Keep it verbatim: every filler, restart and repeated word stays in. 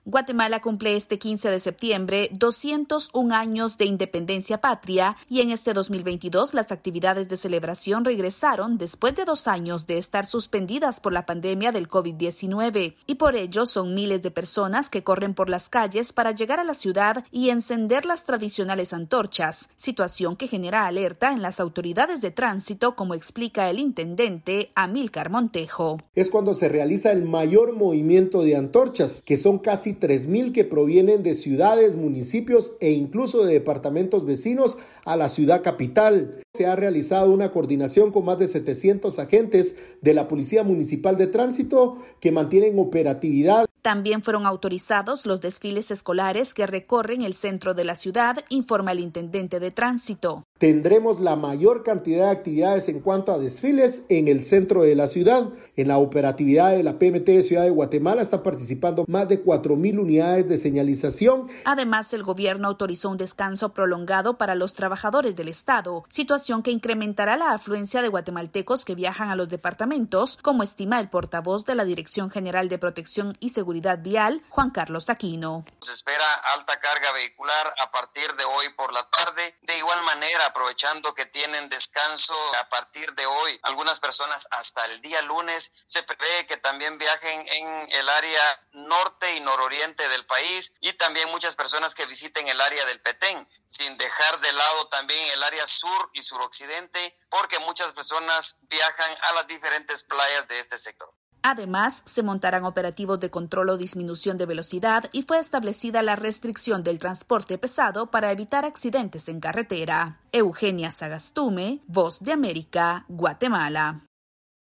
Guatemala cumple este quince de septiembre doscientos un años de independencia patria y en este dos mil veintidós las actividades de celebración regresaron después de dos años de estar suspendidas por la pandemia del COVID diecinueve y por ello son miles de personas que corren por las calles para llegar a la ciudad y encender las tradicionales antorchas, situación que genera alerta en las autoridades de tránsito, como explica el intendente Amílcar Montejo. Es cuando se realiza el mayor movimiento de antorchas, que son casi tres mil que provienen de ciudades, municipios e incluso de departamentos vecinos a la ciudad capital. Se ha realizado una coordinación con más de setecientos agentes de la Policía Municipal de Tránsito que mantienen operatividad. También fueron autorizados los desfiles escolares que recorren el centro de la ciudad, informa el intendente de tránsito. Tendremos la mayor cantidad de actividades en cuanto a desfiles en el centro de la ciudad. En la operatividad de la P M T de Ciudad de Guatemala están participando más de cuatro mil unidades de señalización. Además, el gobierno autorizó un descanso prolongado para los trabajadores del Estado, situación que incrementará la afluencia de guatemaltecos que viajan a los departamentos, como estima el portavoz de la Dirección General de Protección y Seguridad Vial, Juan Carlos Aquino. Se espera alta carga vehicular a partir de hoy por la tarde. De igual manera, aprovechando que tienen descanso a partir de hoy, algunas personas hasta el día lunes, se prevé que también viajen en el área norte y nororiente del país y también muchas personas que visiten el área del Petén, sin dejar de lado también el área sur y suroccidente, porque muchas personas viajan a las diferentes playas de este sector. Además, se montarán operativos de control o disminución de velocidad y fue establecida la restricción del transporte pesado para evitar accidentes en carretera. Eugenia Sagastume, Voz de América, Guatemala.